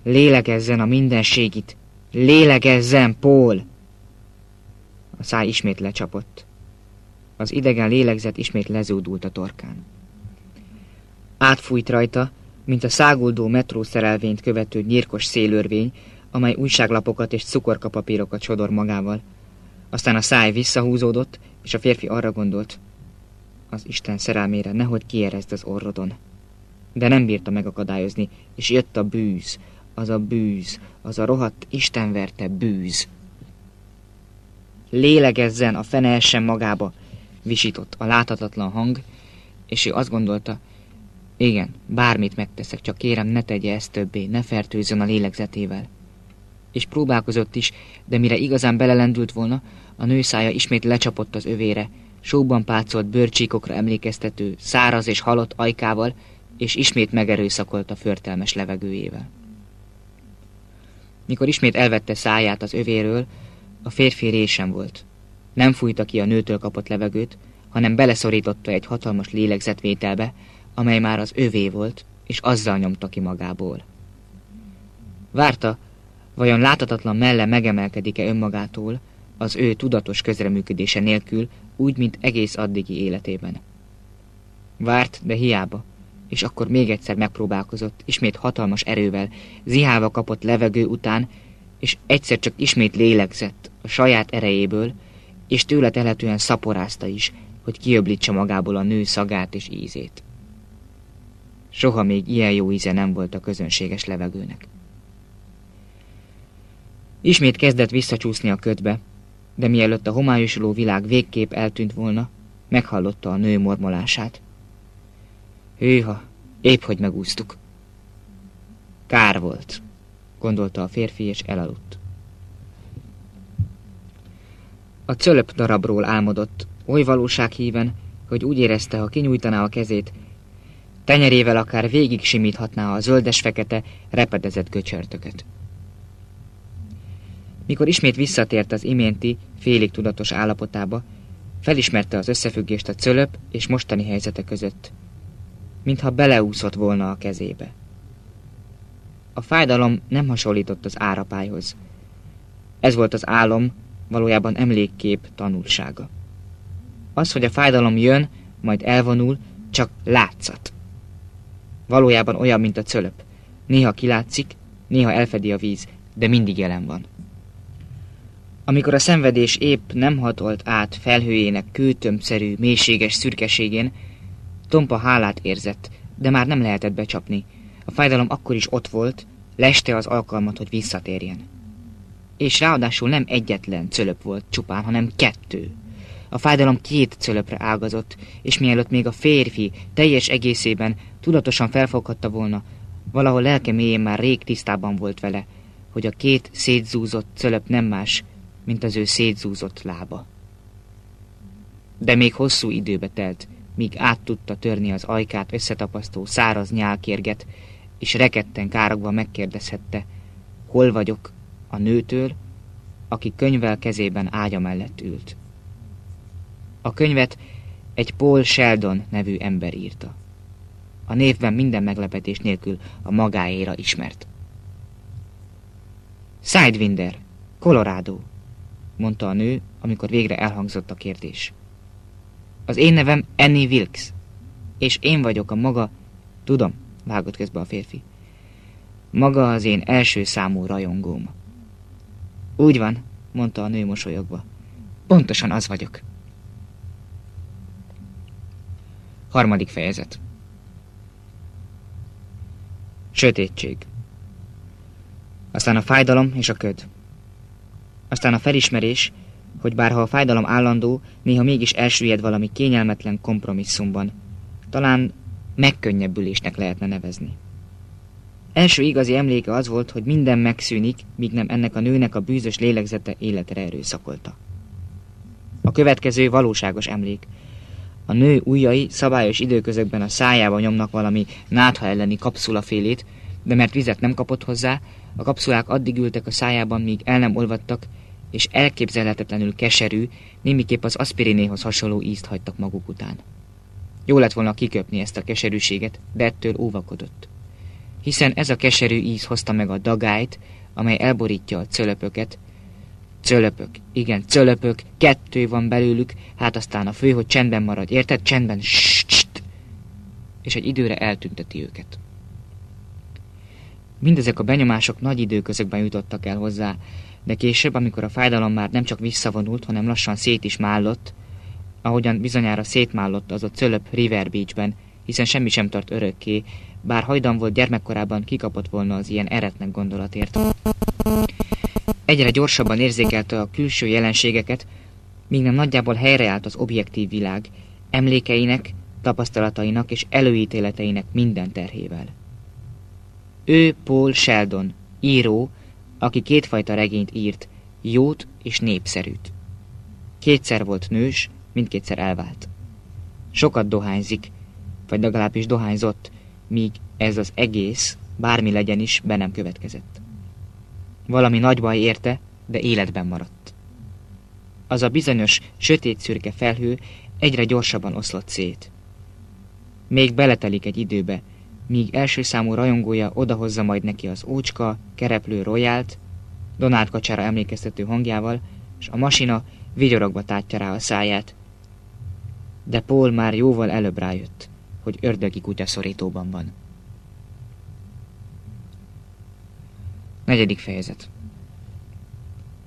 Lélegezzen a mindenségit! Lélegezzen, Paul! A száj ismét lecsapott. Az idegen lélegzet ismét lezúdult a torkán. Átfújt rajta, mint a száguldó metrószerelvényt követő nyírkos szélörvény, amely újságlapokat és cukorkapapírokat sodor magával. Aztán a száj visszahúzódott, és a férfi arra gondolt, az Isten szerelmére nehogy kierezd az orrodon. De nem bírta megakadályozni, és jött a bűz, az a rohadt istenverte bűz. Lélegezzen, a fene essen magába, visított a láthatatlan hang, és ő azt gondolta, igen, bármit megteszek, csak kérem, ne tegye ezt többé, ne fertőzzön a lélegzetével. És próbálkozott is, de mire igazán belelendült volna, a nő szája ismét lecsapott az övére, sóban pácolt bőrcsíkokra emlékeztető, száraz és halott ajkával, és ismét megerőszakolt a förtelmes levegőjével. Mikor ismét elvette száját az övéről, a férfi résen volt. Nem fújta ki a nőtől kapott levegőt, hanem beleszorította egy hatalmas lélegzetvételbe, amely már az övé volt, és azzal nyomta ki magából. Várta, vajon láthatatlan melle megemelkedik-e önmagától, az ő tudatos közreműködése nélkül, úgy, mint egész addigi életében. Várt, de hiába, és akkor még egyszer megpróbálkozott, ismét hatalmas erővel, zihálva kapott levegő után, és egyszer csak ismét lélegzett a saját erejéből, és tőle telhetően szaporázta is, hogy kiöblítse magából a nő szagát és ízét. Soha még ilyen jó íze nem volt a közönséges levegőnek. Ismét kezdett visszacsúszni a ködbe, de mielőtt a homályosuló világ végképp eltűnt volna, meghallotta a nő mormolását. Hűha, épp hogy megúsztuk. Kár volt, gondolta a férfi, és elaludt. A cölöp darabról álmodott, oly valósághíven, hogy úgy érezte, ha kinyújtaná a kezét, tenyerével akár végig simíthatná a zöldes-fekete, repedezett göcsörtöket. Mikor ismét visszatért az iménti, félig tudatos állapotába, felismerte az összefüggést a cölöp és mostani helyzete között, mintha beleúszott volna a kezébe. A fájdalom nem hasonlított az árapályhoz. Ez volt az álom, valójában emlékkép tanulsága. Az, hogy a fájdalom jön, majd elvonul, csak látszat. Valójában olyan, mint a cölöp. Néha kilátszik, néha elfedi a víz, de mindig jelen van. Amikor a szenvedés épp nem hatolt át felhőjének kőtömbszerű, mélységes szürkeségén, tompa hálát érzett, de már nem lehetett becsapni. A fájdalom akkor is ott volt, leste az alkalmat, hogy visszatérjen. És ráadásul nem egyetlen cölöp volt csupán, hanem 2. A fájdalom 2 cölöpre ágazott, és mielőtt még a férfi teljes egészében tudatosan felfoghatta volna, valahol lelke mélyén már rég tisztában volt vele, hogy a 2 szétzúzott cölöp nem más, mint az ő szétzúzott lába. De még hosszú időbe telt, míg át tudta törni az ajkát összetapasztó száraz nyálkérget, és rekedten károgva megkérdezhette, hol vagyok, a nőtől, aki könyvvel kezében ágya mellett ült. A könyvet egy Paul Sheldon nevű ember írta. A névben minden meglepetés nélkül a magáéra ismert. Sidewinder, Colorado, mondta a nő, amikor végre elhangzott a kérdés. Az én nevem Annie Wilkes, és én vagyok a maga... Tudom, vágott közbe a férfi. Maga az én első számú rajongóm. Úgy van, mondta a nő mosolyogva. Pontosan az vagyok. 3. fejezet. Sötétség. Aztán a fájdalom és a köd. Aztán a felismerés, hogy bárha a fájdalom állandó, néha mégis elsüllyed valami kényelmetlen kompromisszumban. Talán megkönnyebbülésnek lehetne nevezni. Első igazi emléke az volt, hogy minden megszűnik, míg nem ennek a nőnek a bűzös lélegzete életre erőszakolta. A következő valóságos emlék. A nő ujjai szabályos időközökben a szájába nyomnak valami nátha elleni kapszulafélét, de mert vizet nem kapott hozzá, a kapszulák addig ültek a szájában, míg el nem olvadtak, és elképzelhetetlenül keserű, némiképp az aszpirinéhoz hasonló ízt hagytak maguk után. Jó lett volna kiköpni ezt a keserűséget, de ettől óvakodott. hiszen ez a keserű íz hozta meg a dagályt, amely elborítja a cölöpöket. Cölöpök, igen, cölöpök, 2 van belőlük, hát aztán a fő, hogy csendben maradj, érted? Csendben, és egy időre eltünteti őket. Mindezek a benyomások nagy időközökben jutottak el hozzá, de később, amikor a fájdalom már nem csak visszavonult, hanem lassan szét is mállott, ahogyan bizonyára szétmállott az a cölöp River Beachben, hiszen semmi sem tart örökké, bár hajdan volt gyermekkorában kikapott volna az ilyen eretnek gondolatért. Egyre gyorsabban érzékelte a külső jelenségeket, míg nem nagyjából helyreállt az objektív világ, emlékeinek, tapasztalatainak és előítéleteinek minden terhével. Ő Paul Sheldon, író, aki 2 fajta regényt írt, jót és népszerűt. 2-szer volt nős, mindkétszer elvált. Sokat dohányzik, vagy legalábbis dohányzott, míg ez az egész, bármi legyen is, be nem következett. Valami nagy baj érte, de életben maradt. Az a bizonyos, sötét-szürke felhő egyre gyorsabban oszlott szét. Még beletelik egy időbe, míg első számú rajongója odahozza majd neki az ócska, kereplő royalt, Donald kacsára emlékeztető hangjával, és a masina vigyorogva tátja rá a száját. De Paul már jóval előbb rájött, hogy ördögi kutyaszorítóban van. 4. fejezet.